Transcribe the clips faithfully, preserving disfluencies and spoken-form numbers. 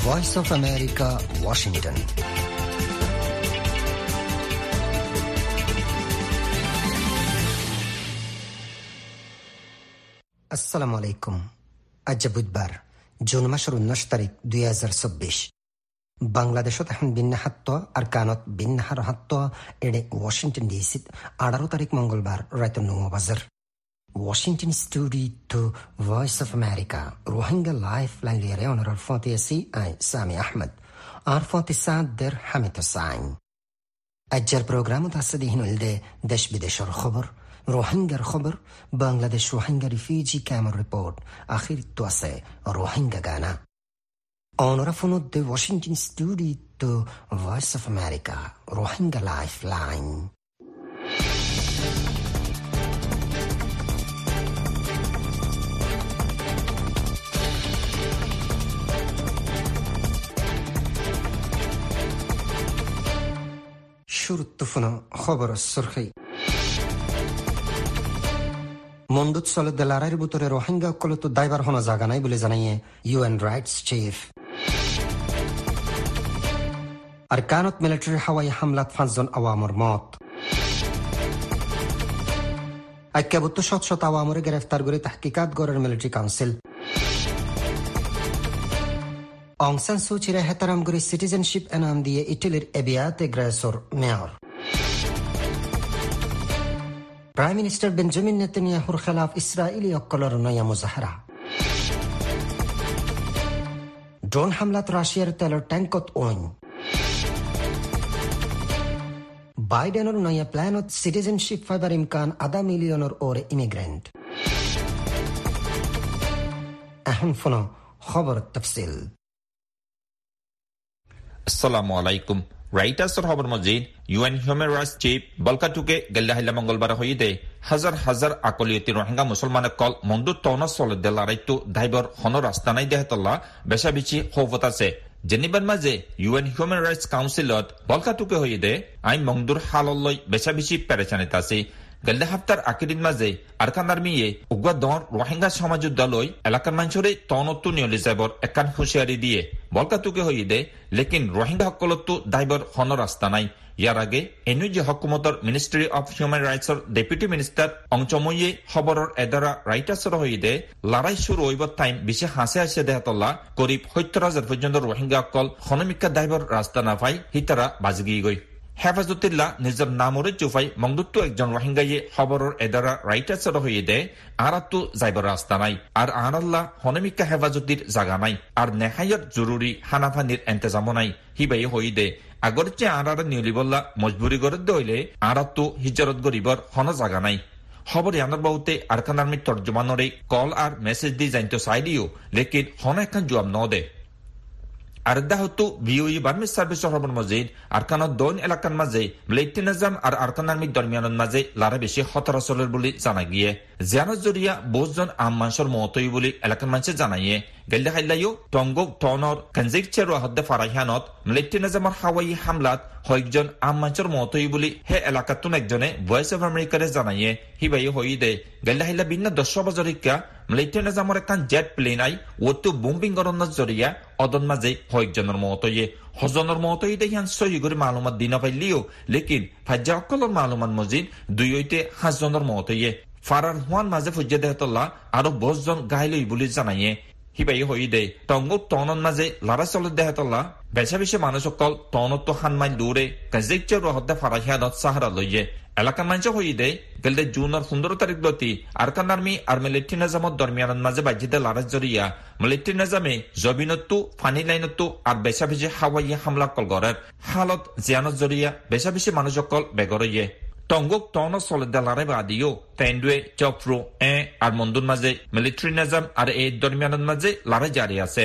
Voice of America, Washington. আসসালামু আলাইকুম। আজ বুধবার জুন মাসের উনিশ তারিখ দুই হাজার চব্বিশ। বাংলাদেশত এখন বিন্যাহাত্ত আর কানত বিন্যাহার হাত্ত এড়ে ওয়াশিংটন ডিসিত আঠারো তারিখ মঙ্গলবার রাত ন বাজার। Washington studio to Voice of America Rohingya Lifeline liere onar arfati asi ay Sami Ahmed arfati Sader Hamid Hussain ajjar programu tasdi hinulde desh bideshar khabar Rohingya khabar Bangladesh Rohingya refugee camp report akhir tuase Rohingya gana onar afunud de Washington studio to Voice of America Rohingya Lifeline শুরুত্তফুনা খবর সরখি মন্দুত সলে দেলারাইর বুতরে রোহিঙ্গা কলত দায়বার হনা জায়গা নাই বলে জানাইয়ে UN rights chief. আর কানত military হাওয়াই হামলাত পাঁচজন আওয়ামর মত। আইক্যাবুত্ত শত শত আওয়ামরে গ্রেফতার করে তাহকিকাত গড়ের মিলিটারি কাউন্সিল। অং সান সুচিরে হেতারাম করে সিটিজেনশিপ এনাম দিয়ে ইটালির এবিয়াতে গ্রেসর মেয়র। প্রাইম মিনিস্টার বেঞ্জামিন নেতানিয়াহুর খেলাফ ইসরায়েলি অক্কলর নয়া মুজাহারা। ড্রোন হামলাত রাশিয়ার তেলের ট্যাঙ্কত ওইন। বাইডেনের নয়া প্ল্যানত সিটিজেনশিপ ফাইবার ইমকান আধা মিলিয়নের ওরে ইমিগ্রেন্ট। এখন ফোন খবর তফসিল। আসসালামু আলাইকুম। রাইটার্সের খবর মজিদ ইউএন হিউম্যান রাইটস চিফ বলকাটুকে গেল্লাহিল্লা মঙ্গলবার হইদে হাজার হাজার আকলিয়তি রোহিঙ্গা মুসলমানে কল মন্দু তৌন সলদে লারাইতু দাইবর হন রাস্তানাই দেহতল্লা বেশা বিচি হৌফত আছে। জেনিবার মাঝে ইউএন হিউম্যান রাইটস কাউন্সিলত বলকাটুকে হইদে আইন মংদুর হালল্লই বেশা বিচি পেরেচানিত আছে। গেল্লা হাফতার আকিরিন মাঝে আরকান আর্মিয়ে উগ্র দর রোহিঙ্গা সমাজুদ্দালয় এলাকার মানুষরে তনত্তু নিয়লি যাবর একান হুঁশিয়ারি দিয়ে বলকাতুকে হইদে লেকিন রোহিঙ্গা হকলত্তু দাইবর হন রাস্তা নাই। ইয়ার আগে এনুই যে হকুমতর মিনিস্ট্রি অফ হিউম্যান রাইটসর ডেপুটি মিনিস্টার অংচময়ে খবরের এদারা রাইটার্সর হইদে লড়াই শুরু হইবার টাইম বেশি হাসে হাসে দেহতল্লা করিব সত্তর হাজার পর্যন্ত রোহিঙ্গা অকল হনমিকা দাইবর রাস্তা না পাই হিতারা বাজগিয়ে গই। হেফাজতুল্লাহ নিজের নামরে চুফাই মংদুত্ত একজন রোহিঙ্গাইয়ে খবরের এদারা রাইটার্সর হইয়ে দে আরাত্তু যাইবার রাস্তা নাই আর আরাল্লাহ হনমিকা হেফাজতির জাগা নাই আর নেহায়ত জরুরি হানাফানির এন্তেজামও নাই হিবাই হইয়ে দে আগর চেয়ে আরার নিউলিবল্লা মজবুরি করে দইলে আরাত্তু হিজরত গরিবর হন জাগা নাই। খবর ইয়ানোর বহুতে আরকান আর্মির তর্জমানরে কল আর মেসেজ দি জানতো চাইলিও লেকিন হন এখন জবাব ন দে। আর দাহতু ভিওই বার্মিস সার্ভিসের খবর মজিদ আরকানত দৈন এলাকার মাঝে মিলিটারি নিজাম আর আরকান আর্মির দরমিয়ানের মাঝে লারা বেশি খতরা চলের বলে জানা গিয়ে জিয়ানত জরিয়া বহুজন আম মানুষের মতই বলে এলাকার মানুষে জানাইয়ে গেল্লা হাইলাইও টঙ্গক টনর কনজিক চেরো হদ্দে ফারাইহানত মিলিটারি নিজামের হাওয়াই হামলাত কয়েকজন আম মানুষের মতই বলে হে এলাকাতুন একজনে ভয়েস অফ আমেরিকারে জানাইয়ে হিবাই হই দে গেল্লা হাইলা ভিন্ন দশ বছরিকা মিলিটারি নিজামের একখান জেট প্লেন আই ওতো বোম্বিং গরন্নার জরিয়া অদন মাঝে কয়েকজনের মতইয়ে হজনের মতই দেখান সহি করে মালুমাত দিনা পাইলিও লেকিন ফাজ্জা অকলর মালুমান মজিদ দুই হইতে হাজজনের মতইয়ে ফারার হুয়ান মাঝে ফুজ্জে দেহতল্লা আরো বসজন গাইলই বলে জানাইয়ে হিবাই হই দে টঙ্গ টনন মাঝে লারা চলে দেহতল্লা বেশা বেশি মানুষ অকল টনত হান মাইল দূরে কাজিকচে রহদ্দে ফারাহিয়ানত সাহারা লইয়ে এলাকার মানুষ হই দে গেলদে জুনের পনেরো তারিখ লতি আরকান আর্মি আর মিলিটারি নিজামত দরমিয়ানের মাঝে বাজিদে লারা জরিয়া মিলিটারি নিজামে জবিনত্তু ফানি লাইনত্তু আর বেশা বেশি হাওয়াইয়ে হামলা কল গড়ের হালত জিয়ানত জরিয়া বেশা বেশি মানুষ অকল বেগরইয়ে টঙ্গক টন সলেদা লারে বাদিও তেন্ডুয়ে চফ্রো এ আর মন্দুর মাঝে মিলিটারি নিজাম আর এই দরমিয়ানের মাঝে লারে জারি আছে।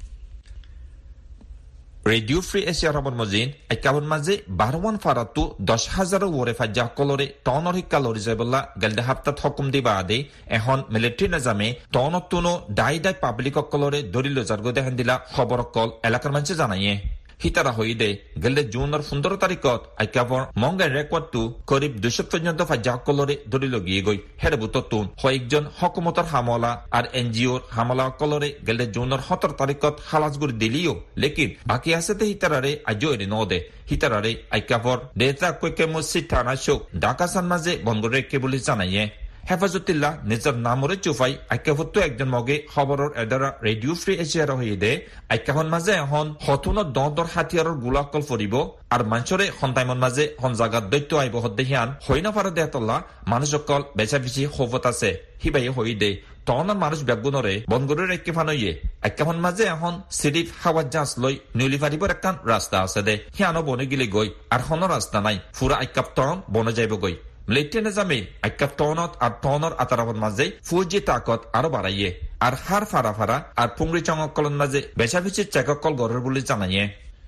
রেডিও ফ্রি এশিয়ার খবর মজিদ একাবন মাঝে বারোয়ান ফারাতু দশ হাজার ওরে ফাজ্জা কলরে টনর হিক্কা লরি যাবল্লা গেলদে হাপ্তাত হকুম দিবা আদে এখন মিলিটারি নিজামে টনতুনো ডাই ডাই পাবলিক অকলরে দরিল জার্গো দেখান দিলা খবর অকল এলাকার মানুষে জানাইয়ে হিতারা হইদে গেলে জুনের পনেরো তারিখত আইকাপর মঙ্গাই রেকর্ডটো করিব দুশো পর্যন্ত ফাজ্জাসকলরে ধরিল গিয়ে গই হেরে বুততুন কয়েকজন হকুমতর হামলা আর এনজিওর হামলা কলরে গেলে জুনের সতেরো তারিখত হালাসগুড়ি দিলিও লেকিন বাকি আছে হিতারারে আজও এরি নদে হিতারারে আইকাপর ডেটা কৈকে মসজিদ থানা শোক ঢাকাসান মাঝে বন্ধ রেখে বলে জানাইয়ে হেফাজতুল্লাহ নিজের নামরে চুফাই আইকাফতো একজন মগে খবরের এদারা রেডিও ফ্রি এশিয়ার হয়ে দে আইকাহন মাঝে এখন হতুন দর হাতিয়ারের গোলাকল ফরিব আর মানুষরে সন্তাইমন মাঝে হন জাগাত দৈত্য আইব হদ্দেহিয়ান হই না পারে দেহতল্লা মানুষকল বেচা বেশি খবত আছে হিবাই হই দে তহনার মানুষ ব্যাগুনরে বনগরের একে ফানইয়ে আইকাহন মাঝে এখন সিরিফ হাওয়ার জাহাজ লই নিউলি ফারিবর একখান রাস্তা আছে দে হিয়ানো বনে গিলে গই আর হন রাস্তা নাই ফুরা আইকাপ তহন বনে যাইব গই মিলিটারি নিজামে আইকাপ টনত আর টনর আতারাবন মাঝে ফুজি তাকত আরো বাড়াইয়ে আর হার ফারা ফারা আর পুংরি চঙ্গকলন মাঝে বেচা বেশি চেককল গড়ের বলে জানাইয়ে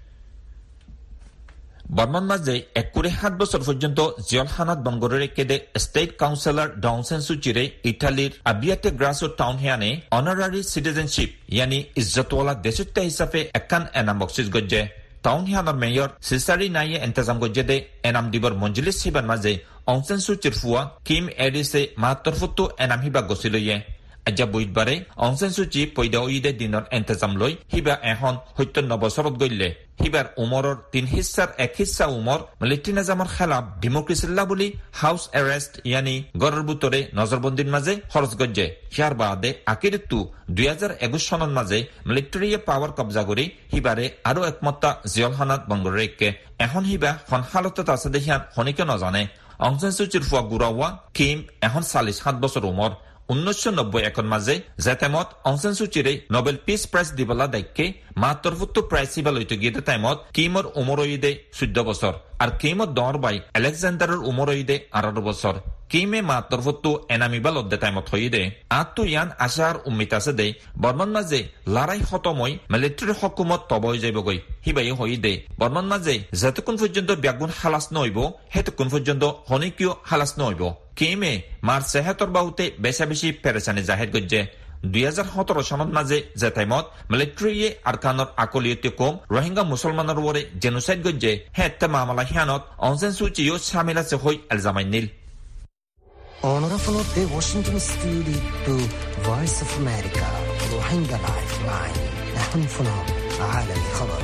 বর্মান মাঝে এক করে সাত বছর পর্যন্ত জিয়লহানাত বনগরের কেদে স্টেট কাউন্সিলর ডাউনসেন সুচিরে ইটালির আবিয়াতে গ্রাসো টাউন হিয়ানে অনারারি সিটিজেনশিপ ইয়ানি ইজ্জতওয়ালা দেশত্য হিসাবে একখান এনাম বক্সিস গজ্জে টাউন হিয়ানোর মেয়র সিসারি নাইয়ে এন্তেজাম গজ্জেদে এনাম দিবর মঞ্জিলিস হিবার মাঝে অংসেন সুচির ফুয়া কিম এডিসে মাহাত্তর ফুটু এনাম হিবা গছিলইয়ে আজ্জা বুধবারে অংসেন সুচি পৈদা ঈদে দিনৰ এন্তেজাম লৈ হিবা এখন সত্তর বছৰত গইলে হিবার উমৰৰ তিন হিস্সাৰ এক হিস্সা উমৰ মিলিটারি নিজামৰ খেলাফ ডেমোক্রেসিল্লা বুলি হাউস এরেস্ট ইয়ানি গড়ৰ বুটৰে নজরবন্দিৰ মাঝে খৰচ গজ্জে ইয়াৰ বাদে আকিৰতো দুই হাজার একুশ চনৰ মাঝে মিলিটারিয়ে পাওয়ার কবজা কৰি হিবাৰে আৰু একমত্তা জিয়লহানাত বংগৰেকে এখন হিবা খন হালতত আছে দেখিয়ান খনিকে নজানে অংসেন সুচিৰ ফুৱা গুৰাৱা কিম এখন চাল্লিশ সাত বছর উমৰ উনিশশো নব্বই এখন মাঝে জেতেমত অংসেন সুচিরে নোবেল পিস প্রাইজ দিবলা দায়িত্বে মাত্তর ফুট প্রাইজ হিবা লইতে গিয়ে টাইমত কিমর উমর ঈদে চোদ্দ বছর আর কিমত দর বাই আলেকজান্ডারের উমর ঈদে আঠারো বছর কিমে মাত্তর ফুট এনামিবা লদ্দে টাইমত হই দে আত্মু ইয়ান আশার উম্মিত আছে দে বর্মন মাঝে লড়াই খতমই মিলিটারি হকুমত তবই যাইবগৈ হিবাই হই দে বর্মন মাঝে যতক্ষণ পর্যন্ত ব্যাগুন হালাস নইব হেতক্ষণ পর্যন্ত হনিকিও হালাস নইব কিমে মার সেহাতর বাহুতে বেশা বেশি পেরেছানি জাহের গজ্জে দুই হাজার সতেরো সনত মাঝে যে টাইমত মিলিটারিয়ে আরকানর আকলিয়তে কম রোহিঙ্গা মুসলমানের ওরে জেনোসাইড গজ্জে হেতে মামলা হিয়ানত অংসেন সুচিও শামিল আছে হই এলজামাই নীল Honorable of the Washington Studio to Voice of America Rohingya Lifeline نحن فنو عالم خبر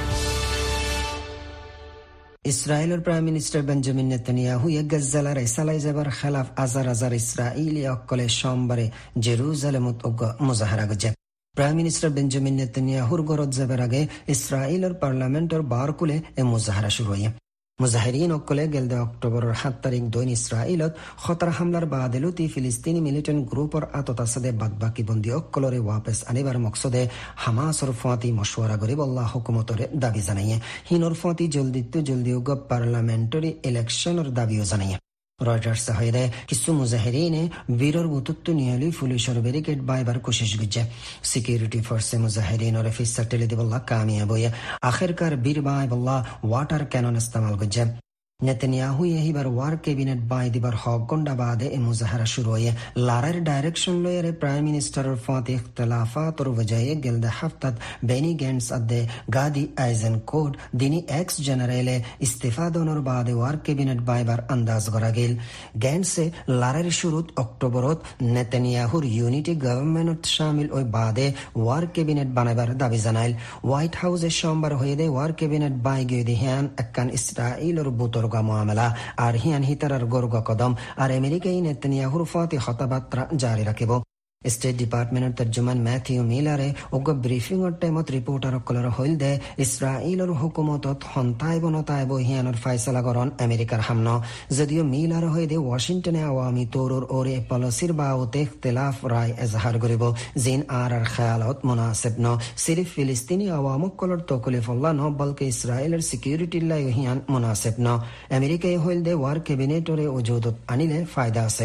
ইসরায়েলের প্রাইম মিনিস্টার বেঞ্জামিন নেতানিয়াহু গাজ্জার ইসরায়েল জবর খেলাফ আজার আজার ইসরায়েলি অকলে সোমবারে জেরুজালেমত মুজাহারা গজে প্রাইম মিনিস্টার বেঞ্জামিন নেতানিয়াহুর গরজ জবর আগে ইসরায়েলের পার্লামেন্টের বারকুলে এ মুজাহারা শুরু হয় মুজাহিরিন অকলে গেলদে অক্টোবরের সাত তারিখ দৈন ইসরায়েলত খতর হামলার বাদেলুতি ফিলিস্তিনি মিলিটেন্ট গ্রুপর আততাসদে বাদবাকি বন্দী অকলরে ওয়াপস আনিবার মকসদে হামাসর ফাঁতি মশওয়ারা গরিব আল্লাহ হুকুমতরে দাবি জানাইয়ে হিনর ফাঁতি জলদি তো জলদি উগ পার্লামেন্টারি ইলেকশনের দাবিও জানাইয়ে রয়টার্স হইদে কিছু মুজাহিরিনে বীরর বুতুত্ব নিয়লি পুলিশের ব্যারিকেড বাইবার কোশিশ গজ্জে সিকিউরিটি ফোর্সে মুজাহিরিনের ফিসা টেলে দিবল্লা কামিয়াব হয়ে আখিরকার বীর বাইবল্লা ওয়াটার ক্যানন ইস্তেমাল গজ্জে নেতানিয়াহু এহিবার ওয়ার ক্যাবিনেট বাই দিবার হক গন্ডা বাদে এ মুজাহারা শুরু হয়ে লারের ডাইরেকশন লয়ের প্রাইম মিনিস্টারের ফাঁতি ইখতলাফাতর ওয়াজায়ে গেলদে হাফতাত বেনি গেন্টস আদে গাদি আইজেন কোড দিনি এক্স জেনারেলে ইস্তেফা দনর বাদে ওয়ার ক্যাবিনেট বাইবার আন্দাজ করা গেল গেন্টসে লারের শুরুত অক্টোবরত নেতানিয়াহুর ইউনিটি গভর্নমেন্টত শামিল ওই বাদে ওয়ার ক্যাবিনেট বানাবার দাবি জানাইল হোয়াইট হাউসে সোমবার হয়ে দে ওয়ার ক্যাবিনেট বাই গিয়ে দিহান একখান ইসরায়েলের বুতর মামলা আর হিয়ান হিতারার গর্গ কদম আর আমেরিকাই নেতানিয়াহুর ফাতি খতাবাত্রা জারি রাখিব স্টেট ডিপার্টমেন্টের তর্জমান ম্যাথিউ মিলারে ওগ ব্রিফিংর টাইমত রিপোর্টার কলর হইল দে ইসরায়েলের হুকুমতত হন্তাইব নতাইব হিয়ানোর ফাইসলা করন আমেরিকার হামন যদিও মিলার হয়ে দে ওয়াশিংটনে আওয়ামী তোরর ওরে পলিসির বাউতে ইখতিলাফ রায় এজাহার করিব জিন আর আর খেয়ালত মুনাসিব ন সিরিফ ফিলিস্তিনি আওয়ামক কলর তকলিফল্লা ন বলকে ইসরায়েলের সিকিউরিটি লাই হিয়ান মুনাসিব ন আমেরিকায় হইল দে ওয়ার ক্যাবিনেটরে ওজুদত আনিলে ফায়দা আছে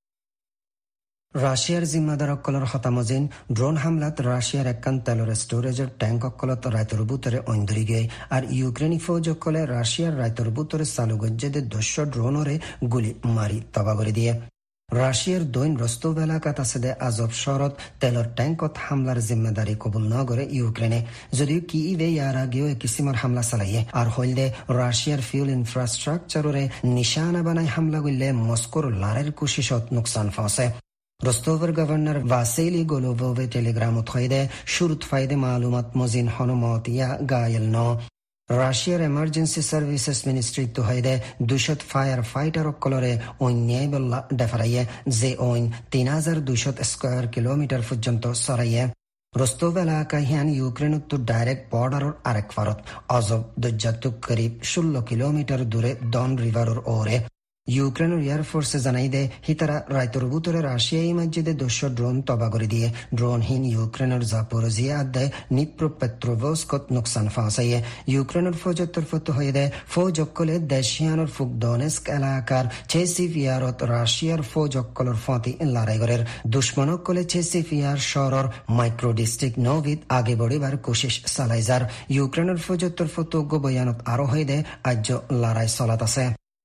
রাশিয়ার জিম্মাদার অকলর হতামজিন ড্রোন হামলাত রাশিয়ার একখান তেলর স্টোরেজের ট্যাঙ্ক অকলত রায়তর বুতরে ঐন্দরি গিয়ে আর ইউক্রেনি ফৌজ অকলে রাশিয়ার রায়তর বুতরে চালু গজ্জেদের দস্য ড্রোনরে গুলি মারি তবা করে দিয়ে রাশিয়ার দৈন রস্তভ এলাকাত আছে দে আজব শহরত তেলৰ ট্যাঙ্কত হামলার জিম্মেদারি কবুল নগরে ইউক্রেনে, যদিও কিইভে ইয়ার আগেও এক কিসিমর হামলা চালাইয়ে আর হইলে রাশিয়ার ফিউল ইনফ্রাস্ট্রাকচাররে নিশানা বানাই হামলা করলে মস্কোর লারের কোশিশত নোকসান ফাঁসে। রস্তভের গভর্নর ভাসিলি গোলোভোভে টেলিগ্রামত হইদে শুরুত ফাইদে মালুমাত মজিন হনুমতিয়া গায়েল ন। রাশিয়ার এমার্জেন্সি সার্ভিসেস মিনিস্ট্রি তো হইদে দুশত ফায়ার ফাইটার অকলরে অন্যায় বল্লা ডেফারাইয়ে যে ওইন তিন হাজার দুইশত স্কোয়ার কিলোমিটার পর্যন্ত সরাইয়ে। রস্তভ এলাকায় হিয়ান ইউক্রেন তো ডাইরেক্ট বর্ডারর আরেক ফারত অজব দজ্জাতুক করিব ষোলো কিলোমিটার দূরে ডন রিভারর ওরে। ইউক্রেনের এয়ারফোর্সে জানাই দে হিতারা রায়তর ভিতরে রাশিয়াই মসজিদে দুশো ড্রোন তবা করে দিয়ে ড্রোনহীন ইউক্রেনের জাপোরোজিয়া আদায় নিপ্রোপেট্রোভস্কত নোকসান ফাঁসাইয়ে। ইউক্রেনের ফৌজের তরফত হয়ে দেয় ফৌজ অক্কলে দেশিয়ানোর ফুক ডনেস্ক এলাকার চেসিফিয়ারত রাশিয়ার ফৌজ অক্কলর ফাঁতি লড়াইগরের দুশ্মন অক্কলে চেসিফিয়ার শহরের মাইক্রো ডিস্ট্রিক্ট নভিদ আগে বড়িবার কোশিশ চালাইজার। ইউক্রেনের ফৌজের তরফত বয়ানত আরো হয়ে দেয় আজ লড়াই চলাত আছে।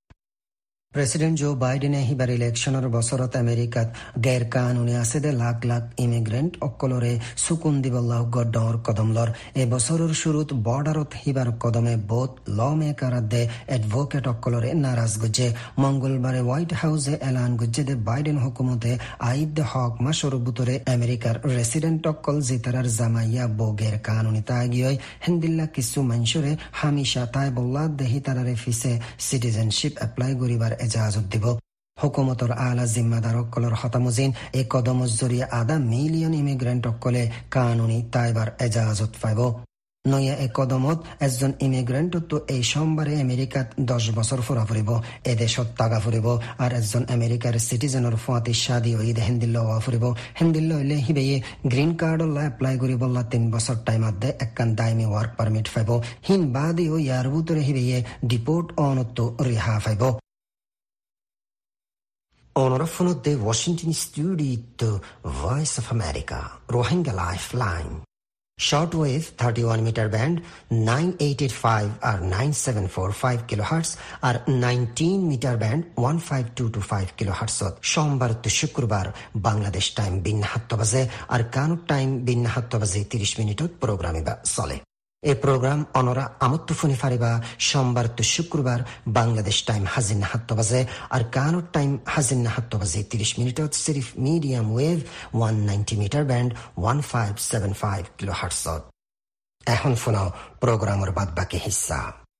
প্রেসিডেন্ট জো বাইডেনে হিবার ইলেকশনের বছরত আমেরিকাত গের কানুনি আছে দে লাখ লাখ ইমিগ্রেন্ট অকলরে সুকুন দিবল্লাহ গড্ডর কদমলর এ বছরের শুরুত বর্ডারত হিবার কদমে বোধ ল মেকার দে এডভোকেট অকলরে নারাজ গুজে। মঙ্গলবারে হোয়াইট হাউসে এলান গুজে দে বাইডেন হুকুমতে আইদ দে হক মাসর বুতরে আমেরিকার রেসিডেন্ট অকল জিতারার জামাইয়া বো গের কানুনি তাগিয় হিন্দিল্লা কিছু মানুষরে হামিশা তাই বল্লাদ দেহি তারারে ফিসে সিটিজেনশিপ এপ্লাই করিবার এজাজত দিব। হুকুমতর আলা জিম্মাদার অকলর হতামুজিন এই কদমত জরিয়ে আধা মিলিয়ন ইমিগ্রেন্ট অকলে কানুনি তাইবার এজাজত পাইব। নয়া এই কদমত একজন ইমিগ্রেন্ট তো এই সোমবারে আমেরিকাত দশ বছর ফুরা ফুরিব, এদেশত টাকা ফুরিব আর একজন আমেরিকার সিটিজেনের ফুয়াতি শাদি ঈদ হিন্দিল্লা হওয়া ফুরিব। হিন্দিল্লা হইলে হিবেয়ে গ্রিন কার্ডল্লা এপ্লাই করি বললা তিন বছর টাইম আদে একখান দায়মি ওয়ার্ক পারমিট পাইব। হিন বাদিও ইয়ার ভিতরে হিবেয়ে ডিপোর্ট অনত্ব রিহা পাইব। Onoroffono de Washington Studio, Voice of America, Rohingya Lifeline. Shortwave thirty-one meter band nine eight eight five or nine seven four five kilohertz or nineteen meter band one five two two five kilohertz. সোমবার to শুক্রবার Bangladesh time বিন্না সাত বাজে আর কানুক time বিন্না সাত বাজে ত্রিশ মিনিটত প্রোগ্রামে বা চলে। এই প্রোগ্রাম অনরা আমত্ত ফোনে ফারিবা সোমবার তো শুক্রবার বাংলাদেশ টাইম হাজিন সাত বাজে আর কানুক টাইম হাজিন সাত বাজে ত্রিশ মিনিটত সিরিফ medium wave one ninety metre band one five seven five kilohertz. এখন শোনাও প্রোগ্রামের বাদ বাকি হিস্সা।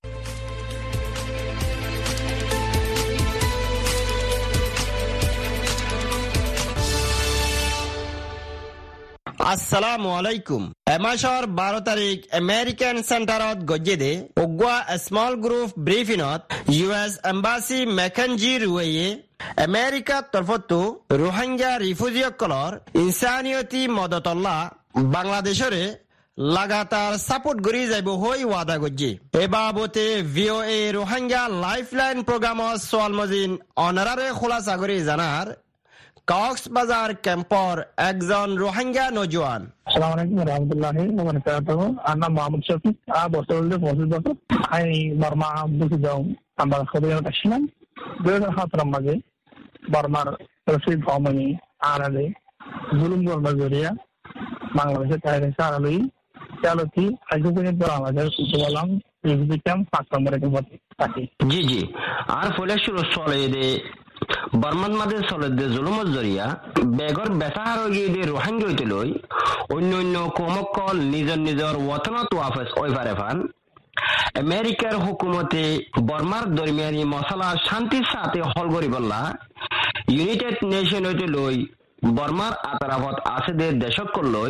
আসসালামু আলাইকুম। এ মাসৰ বাৰ তাৰিখ আমেৰিকান চেণ্টাৰত গজ্জেদে অগুৱা স্মল গ্ৰুপ ব্ৰিফিনত ইউ এছ এম্বাসি মেকেঞ্জি ৰুৱেয়ে আমেৰিকাৰ তৰফতো ৰোহিংগা ৰিফিউজিসকলৰ ইনচানিয়তি মদতল্লা বাংলাদেশৰে লাগাতাৰ সাপোর্ট কৰি যাব হৈ ৱাদা গজ্জে। এ বাবতে V O A Rohingya lifeline প্ৰগ্ৰামৰ সোয়ালমজিন অনাৰাৰে খোলাসা কৰি জানাৰ কক্সবাজার ক্যাম্পর একজন রোহিঙ্গা নজওয়ান। আসসালামু আলাইকুম ওয়া রাহমাতুল্লাহি ওয়া বারাকাতুহু। আমার নাম মোহাম্মদ শফিক। আ বর্তমানে পঁচিশ বছর। আমি বর্মা বুঝে যাও আমরা খবর আসছিলাম দুই হাজার সতেরো মাঝে বর্মার রশিদ ভ্রমণী আড়ালে জুলুম বর্মা জরিয়া বাংলাদেশের তাইরে আড়ালেই চালতি আজকে আমাদের বললাম রিভিউ ক্যাম্প পাঁচ নম্বরে থাকি। জি জি আর ফলে শুরু চলে দে বর্মান মাঝে চলে দে জুলুমত জরিয়া বেগর বেতাহার গিয়ে রোহিঙ্গা হইতে লই অন্য অন্য কমকল নিজৰ নিজৰ ওয়াতনত ওয়াফেস ওইভারে ফান আমেরিকার হুকুমতে বর্মার দরমিয়ানি মশলা শান্তির সাথে হল করি বললা ইউনাইটেড নেশন হইতে লই বর্মার আতরাফত আছে দে দেশক লই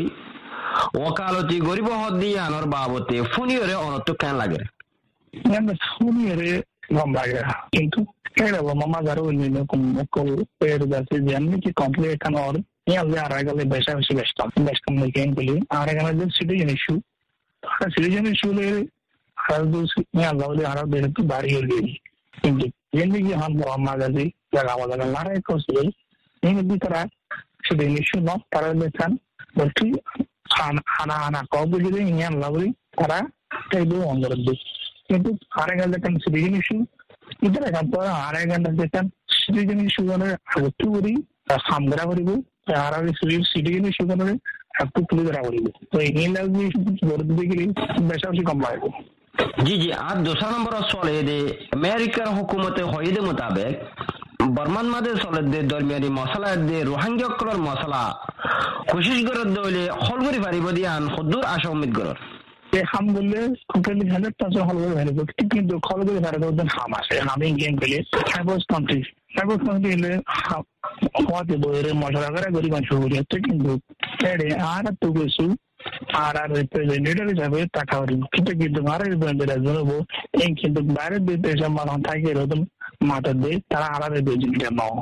ওকালতি গরিব হদ দিয়ে আনর বাবতে ফুনিয়রে অনত্ব কেন লাগে ফুনিয়রে কম লাগে কিন্তু era la mamma garo ni con con per da se janni ki complete kan or ni alle aragale besa besi besta besta mo ken boli aragale de citizen issue ara citizen issue le ara do ni alla le ara de to bari hol gei কিন্তু yenni ki han mamma gazi jaga wala la re ko se ni bi tara citizen issue no tara le kan bolti ana ana ana ko boli de ni alla boli tara tai do ondor de কিন্তু aragale kan citizen issue Ida kan to ara gan da kan citizen issue ne to uri samgra koribu ara citizen issue ne একটু তুলে ধরা করিব তো এই লাগবে বড় দিকে বেশি বেশি কম পাইব জি জি আর দোসরা নম্বর চলে দে আমেরিকার হুকুমতে হইদে মোতাবেক বর্মান মাদে চলে দে দরমিয়ানি মশলা দে রোহিঙ্গা কলর মশলা কোশিশ করে দইলে হলগরি পারিব দিয়ান খুদুর আশা উম্মীদ করর আলহামদুলিল্লাহ কমপ্লিটলি হান্ড্রেড পার্সেন্ট হলগরি পারিব কিন্তু হলগরি পারিব দেন হাম আছে আমি গেম খেলে সাইবাস কান্ট্রি সাইবাস কান্ট্রি হলে হওয়াতে বইরে মশলা করে গরিব মানুষ হয়ে যাচ্ছে কিন্তু এড়ে আর তো কিছু আর আর রিপ্রেজেন্টেটিভ হিসাবে টাকা করি কিন্তু কিন্তু আর রিপ্রেজেন্টেটিভ জানাবো এই কিন্তু বাইরের দেশে মানুষ থাকে এরকম মাথা দিয়ে তারা আর রিপ্রেজেন্টেটিভ নাও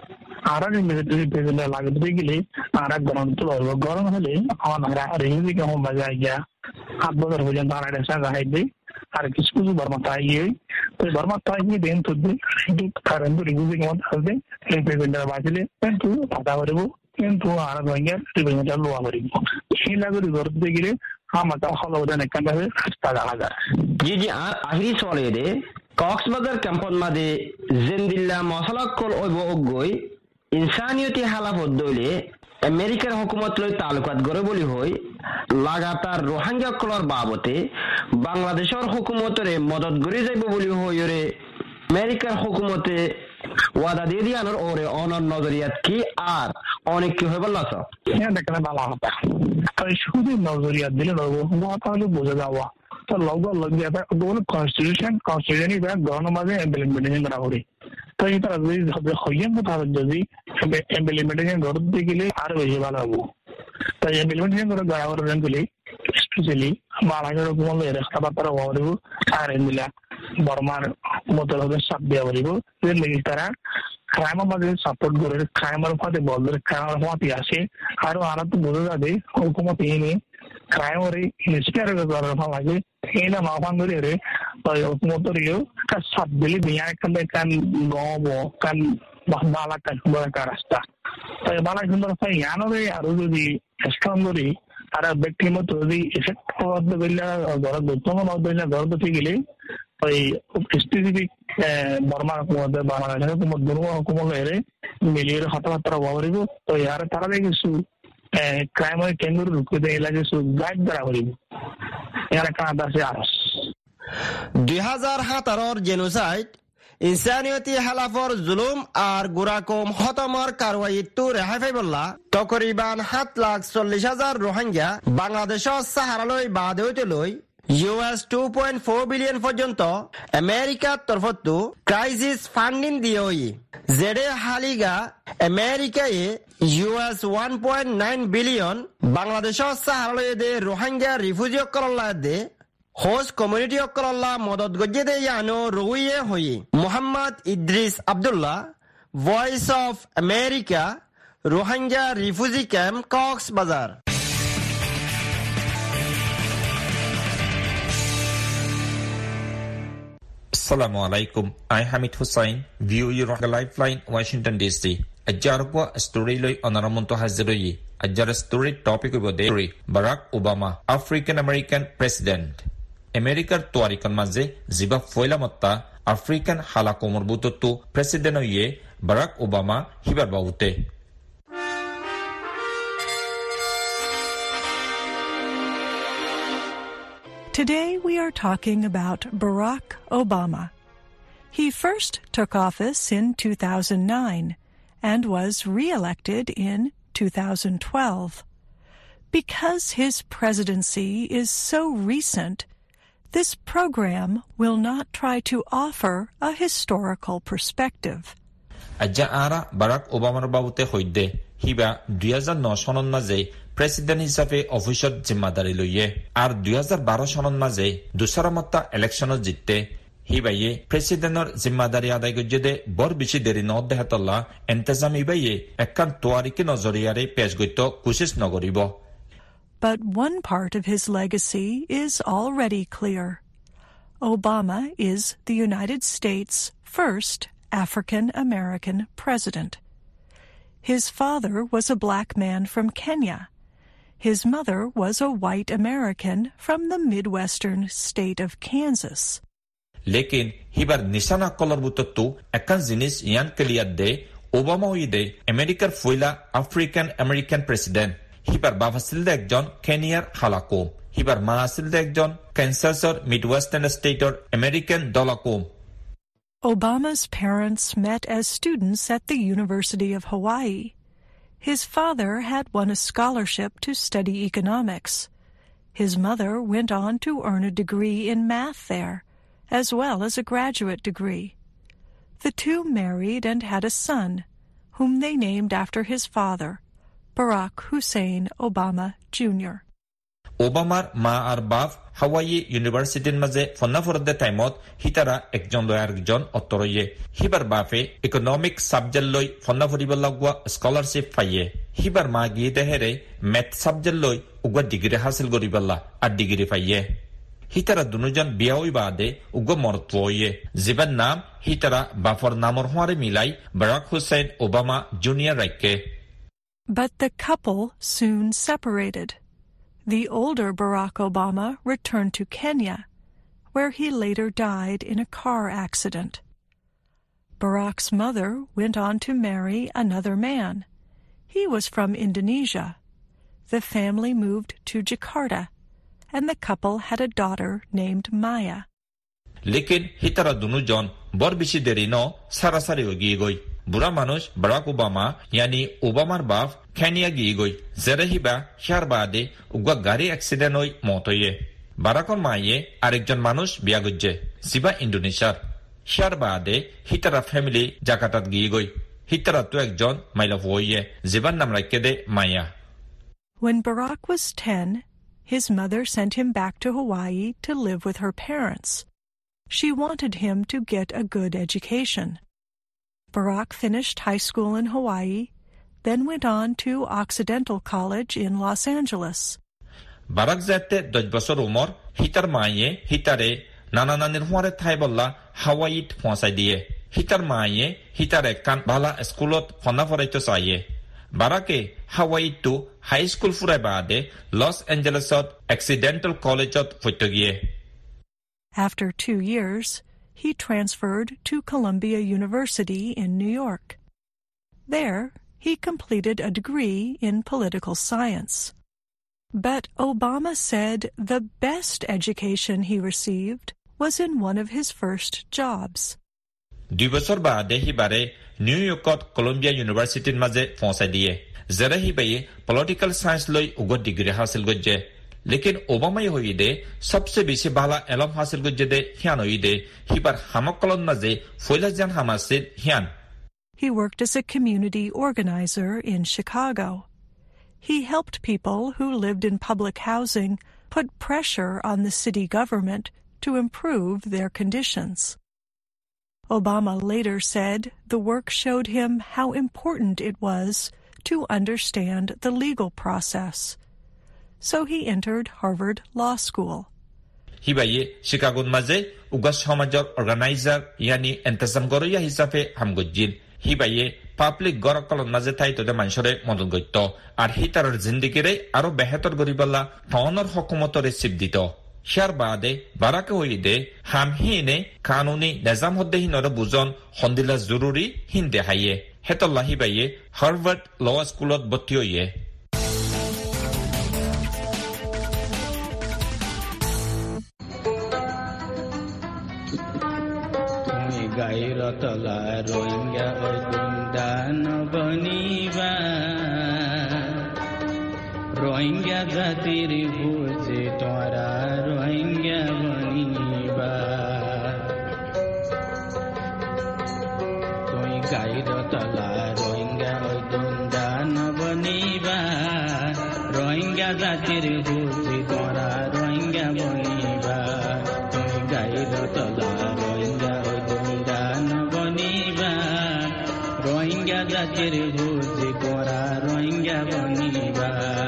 আর রিপ্রেজেন্টেটিভ লাগতে গেলে আর গরম তো লাগবে গরম হলে আমার রেঞ্জি কেমন বাজায় গিয়া হাত বদর হয়ে যান তারা এটা গাহাই দেয় আর কিছু কিছু বর্মা তাই তো বর্মা তাই দেন তো কিন্তু কারণ রিভিউ কেমন থাকবে রিপ্রেজেন্টেটিভ বাঁচলে কিন্তু টাকা করব কিন্তু আর রোহিঙ্গার রিপ্রেজেন্টেটিভ লোয়া করিব এই লাগবে করতে গেলে আমাকে হলো ওদের একটা রাস্তা দেখা যায় জি জি আর আখরি চলে দে কক্সবাজার ক্যাম্পন মাদে জেন্দিল্লা মশলা কল ওইব ওগই ইনসানিয়তি হালাফত দইলে আমেরিকার হুকুমত লই তালুকাত গড়ে বলি হই লাগাতার রোহিঙ্গা কলর বাবতে বাংলাদেশের হুকুমতরে মদত গড়ে যাইব বলি হইরে আমেরিকার হুকুমতে ওয়াদা দিয়ে দিয়ানোর ওরে অনন্য নজরিয়াত কি আর অনেক কি হয়ে বললাস হ্যাঁ দেখেন ভালো হবে তাই শুধু নজরিয়াত দিলে তাহলে বোঝা যাওয়া তো লগ লগ কনস্টিটিউশন কনস্টিটিউশন গভর্নমেন্টে ইমপ্লিমেন্টেশন করা হবে তো এটা যদি হইয়ান তাহলে যদি ইমপ্লিমেন্টেশন করতে গেলে আরো বেশি ভালো হবো তাই ইমপ্লিমেন্টেশন করে গড়া করে গেলে স্পেশালি বাংলাদেশের হুকুমত কথাবার্তা হওয়া পারিব আর এগুলা বর্মার মতো সাপ দেওয়া পারিব এর লেগে তারা ক্রাইমের মাঝে সাপোর্ট করে ক্রাইমের ফাঁদে বল ক্রাইমের ফাঁদে আসে আরো আরো তো বোঝা যাবে হুকুমত এনে ক্রাইমের ইনস্পায়ার করার ভালো লাগে এনে মাফান ধরে রে হুকুমত রিও সাপ দিলে বিয়া কান কান গব কান বালা কান বড় রাস্তা তাই বালা সুন্দর পাই জানো রে আরো যদি স্ট্রং করি আর ব্যক্তিগত যদি এফেক্ট করতে গেলে ধরো দত্তম মধ্যে ধরতে ঠিক গেলে ওই স্পেসিফিক বর্মা হুকুমত বাংলাদেশের হুকুমত দুর্গ হুকুমত এরে মিলিয়ে কথাবার্তা হওয়া পারিব তো ইয়ার তারা কিছু ক্রাইম কেন্দ্র রুখে দেয় এলাকা কিছু গাইড করা পারিব ইয়ার কানাডা আছে আরস দুই হাজার সাতারোর জেনোসাইড ইনসানিয়তি হালাফর জুলুম আর গুরাকম হতমর কারওয়াইতো রেহাই ফাইবল্লা তকরিবান সাত লাখ চল্লিশ হাজার রোহিঙ্গা বাংলাদেশৰ সাহারালৈ বাদ হইতে লৈ U S two point four billion পর্যন্ত আমেরিকার তরফতো ক্রাইসিস ফান্ডিং দিয়ে যেডে হালিগা আমেরিকায়ে U S one point nine billion বাংলাদেশৰ সাহারালৈ দে রোহিঙ্গা রিফিউজি অকল্লা দে হোস্ট কমিউনিটি অকল্লা মদত গজ্জে দে ইয়ানো রুইয়ে হই Mohammad Idris Abdullah voice of America Rohingya refugee camp Cox's Bazar Assalamu alaikum. I Hamid Hussain, view your Lifeline, Washington D C. Ajarwa story loy onaramonto haziroyi. Ajar story topic about the Barack Obama, African American president. Americar toarikon maze ziba foila motta African halakomor butotu president oye Barack Obama hibar baute. Today we are talking about Barack Obama. He first took office in two thousand nine and was re-elected in two thousand twelve. Because his presidency is so recent, this program will not try to offer a historical perspective. Aja ara Barack Obama baute hoide hiba দুই হাজার নয় সনত মাঝে president হিসাবে অফিসত জিম্মাদারি লইয়ে আর দুই হাজার বারো সনত মাঝে দুসরা মত্তা ইলেকশনত জিততে হিবাইয়ে প্রেসিডেন্টর জিম্মাদারি আদায় গজ্জে দে বর বেশি দেরি নদ দেহাতল্লা এন্তেজাম হিবাইয়ে একখান তোয়ারিকে নজরিয়ারে পেশ গইত কোশিশ নগরিব But one part of his legacy is already clear. Obama is the United States' first African American president. His father was a black man from Kenya. His mother was a white American from the Midwestern state of Kansas. lekin hibar nishana kolar butotu ekan jinis yan clear de Obama hoide Americar foila African American president hibar bafasilde ekjon Kenyar halakom hibar maasilde ekjon Kansasor Midwestern stateor American dolakom. Obama's parents met as students at the University of Hawaii. His father had won a scholarship to study economics. His mother went on to earn a degree in math there, as well as a graduate degree. The two married and had a son, whom they named after his father, Barack Hussein Obama Junior Obamar ma ar baf Hawaii University maze fonna for the time out hitara ekjon loyar jon ottoroye hibar bafe economic subject loy fonna for iballagwa scholarship paye hibar ma gi dehere math subject loy ugwa degree hasil goriballa ar degree paye hitara dunujan biawi bade ugwa mortwoye ziban nam hitara bafor namor hware milai Barack Hussein Obama Junior Raike. But the couple soon separated. The older Barack Obama returned to Kenya, where he later died in a car accident. Barack's mother went on to marry another man. He was from Indonesia. The family moved to Jakarta, and the couple had a daughter named Maya. Lekin hitara dunujon bor bishi deri no sarasari ogi goi. Bura manush Barack Obama yani Obamar baf Kenya gi goi zere hiba shar bade ugwa gari accident oi motoye Barackor maye arekjon manush biya gojje siba Indonesia shar bade hitara family Jakarta gi goi hitara to ekjon maila hoye ziban nam rakede Maya. When Barack was ten, his mother sent him back to Hawaii to live with her parents. She wanted him to get a good education. Barack finished high school in Hawaii, then went on to Occidental College in Los Angeles. Barack zette doj bosor umor hitar maye hitare nanananir hware thaibolla Hawaii phonsai diye hitar maye hitare kan bala schoolot phona foraito saye Barake Hawaii to high school furai bade Los Angelesot Occidental Collegeot fotogie. After two years, he transferred to Columbia University in New York. There, he completed a degree in political science. But Obama said the best education he received was in one of his first jobs. দুই বছর বাদে হিবারে new ইয়র্কত Colombia ইউনিভার্সিটির মাঝে পৌঁছাই দিয়ে যারা হিবাইয়ে political science লই উগত degree হাসিল গজ্জে लेकिन ओबामा होइदे सबसे बेसी बाला एलम हासिल गज्जेदे हियान होइदे हिबार हामकलन माजे फैलाजान हामासे हियान. He worked as a community organizer in Chicago. He helped people who lived in public housing put pressure on the city government to improve their conditions. Obama later said the work showed him how important it was to understand the legal process. So he entered Harvard Law School. Hibaye Chicago maze ugas samajor organizer yani entazam goroya hisabe hamgojil hibaye public gorokolon maze taito de manshore modon goitto ar hitarar zindagire aro behetor goriballa tonor hukumatore sibdito shar bade baraka hoide hamhine kanuni nizam hodde hinore buzon hondila zururi hinde haye hetollah hibaye Harvard Law Schoolot botti hoye. Gairotala Rohingya Ogundan Baniba Rohingya Jatiri Bhuji Tora Rohingya Baniba Toi Gairotala Rohingya Ogundan Baniba Rohingya Jatiri Bhuji Tora Rohingya Baniba Toi Gairotala Rohingya Rohingya jatir bhuji kora Rohingya baniba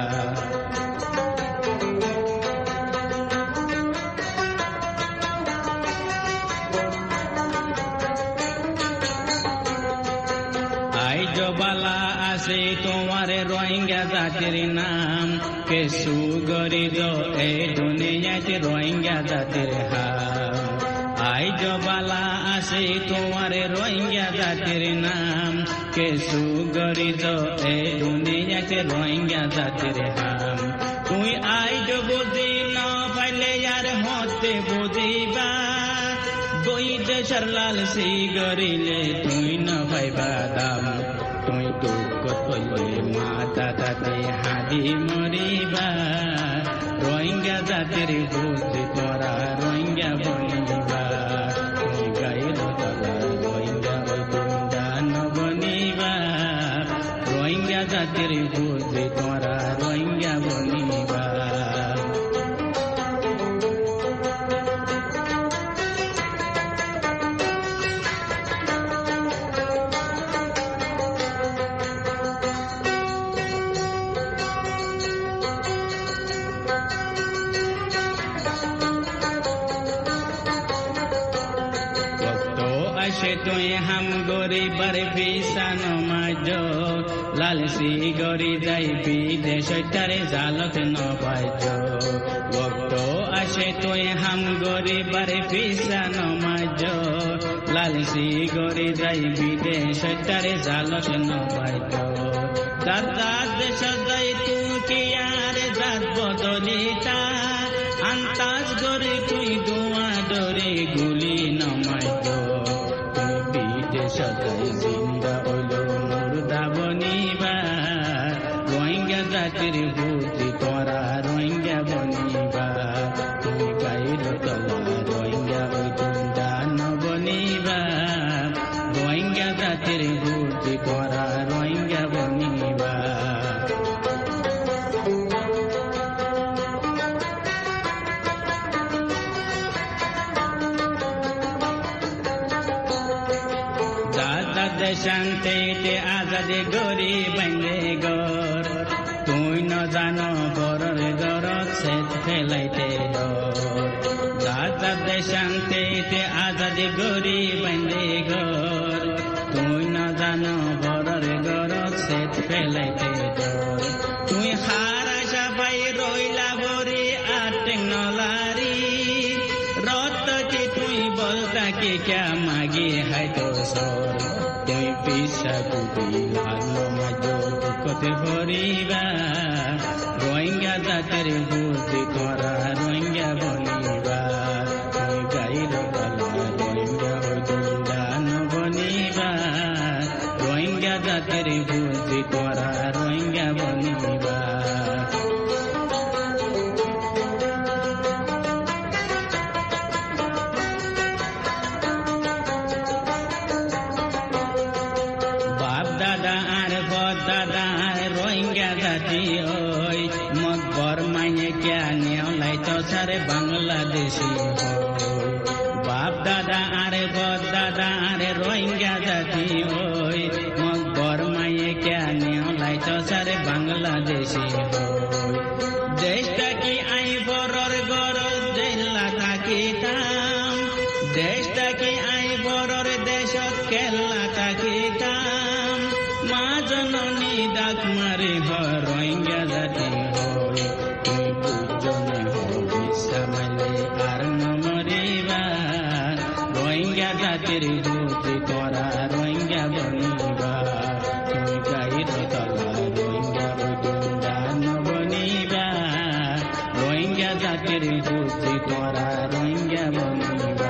Ai jo bala ase tomare Rohingya jatir naam kesu gori jo e duniya te Rohingya jatir ha আই জবালা আছে তোমার রোহিঙ্গা জাতির নাম কেসু গরিজ এ দুনিয়াতে রোহিঙ্গা জাতির হাম তুই আই বুঝি ন পাইলে আর হতে বুঝিবা বই দেশের লাল সি গরিলে তুই ন পাইবা দাম তুই দুঃখ কইলে মাতা তাতে হাদি মরিবা রোহিঙ্গা জাতির বুঝি তোরা রোহিঙ্গা বনিবা তুই গাইল তলা রোহিঙ্গা বন্ধা নবনিবা রোহিঙ্গা জাতির বুঝি তোরা রোহিঙ্গা বনিবা তুই হাম গরিবার ভিসা নমাজ লালসি গরি যাই বিদেশ তারে জালত নবাজ ভক্ত আসে তুই হাম গরিবার ভিসা নমাজ লালসি গরি যাই বিদেশ তারে জালত নবাজ দাদা দেশ যাই তুই কি আর জাত বদলিতা আন্তাজ গরি তুই দোয়া দরে গুলি নমাজ সদাই জিন্দা হইল মুর্দা বনিবা রোহিঙ্গা জাতির বুদ্ধি তোরা রোহিঙ্গা বনিবা তুই গাইল তলা রোহিঙ্গা ওই দুন্দা নবনিবা রোহিঙ্গা জাতির বুদ্ধি তোরা রোহিঙ্গা বনিবা শান্তিতে আজাদে গরি বান্ধে গর তুই ন জানো বরর গরত সেত ফেলাইতে দাদা শান্তিতে আজাদে গরি বান্ধে গর তুই ন জানো বরর গরত সেত ফেলাইতে তুই হারা সবাই রইলা বরি আটেং নলারি রত কি তুই বলতা কি ক্যা মাগি হাইতো সর তুই পিসা কুটি লাল মাঝো কতে ভরিবা রোহিঙ্গা জাতির বুদ্ধি তোরা রোহিঙ্গা বনিবা তুই গাইল তলা রোহিঙ্গা ওই দুন্দা নবনিবা রোহিঙ্গা জাতির বুদ্ধি তোরা রোহিঙ্গা বনিবা সারে বাংলাদেশি বাপ দাদা আরে বদ দাদা আরে রোহিঙ্গা জাতি হই মকবর মায়ে কেন লাইত সারে বাংলাদেশি হই দেশটা কি আই বরর গরজ জেলা থাকিতাম দেশটা কি আই বরর দেশত কেল্লা থাকিতাম মা জননী ডাক মারি হ রোহিঙ্গা জাতি হই তুই বুঝনে সামালে আর নমরিবা রোহিঙ্গা জাতির বুদ্ধি তোরা রোহিঙ্গা বনিবা তুই গাইল তলা রোহিঙ্গা বুদ্ধা নবনিবা রোহিঙ্গা জাতির বুদ্ধি তোরা রোহিঙ্গা বনিবা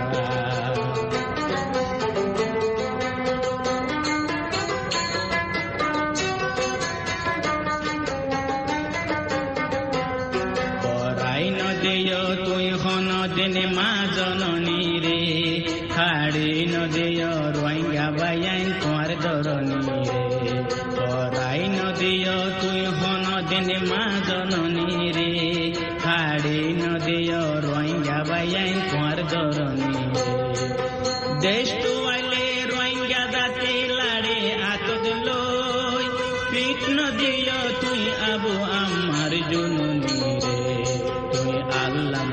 তুই হন দিন মা জননী রে হাড়ি নদীয় রোহিঙ্গা বাইন তোমার ধরনী রে হরাই নদীয় তুই হন দিন মা জননী রে হাড়ি নদীয় রোহিঙ্গা বাইন তোমার ধরনী রে দেশ তুয়ালে রোহিঙ্গা জাতি লাড়ে আতদ লই পিঠ নদীয় তুই আবু আমার জননী রে তুই আল্লাহ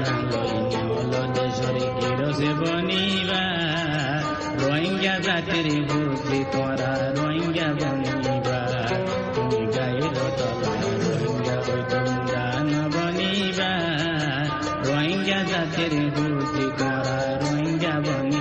বনিবা রোহিঙ্গা জাতির বুদ্ধি তোরা রোহিঙ্গা বনিবা তুই গাইল তলা রোহিঙ্গা ওই দুন্দা নবনিবা রোহিঙ্গা জাতির বুদ্ধি তোরা রোহিঙ্গা বনিবা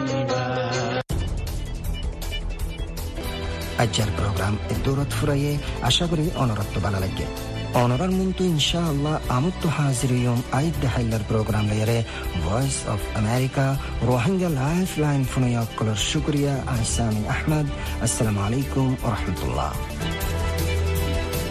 আজকের প্রোগ্রাম দৌলত ফুরাইয়ে আশা করি অনরত্ব ভালো লাগে অনরার মুন্তু ইনশাআল্লাহ আমুত্তু হাজির ইয়ম আইদ দেহাইলার প্রোগ্রাম লেয়ারে Voice of America Rohingya lifeline ফুনয়াক্কলর শুক্রিয়া আহসানি আহমদ আসসালামু আলাইকুম ওয়া রাহমাতুল্লাহ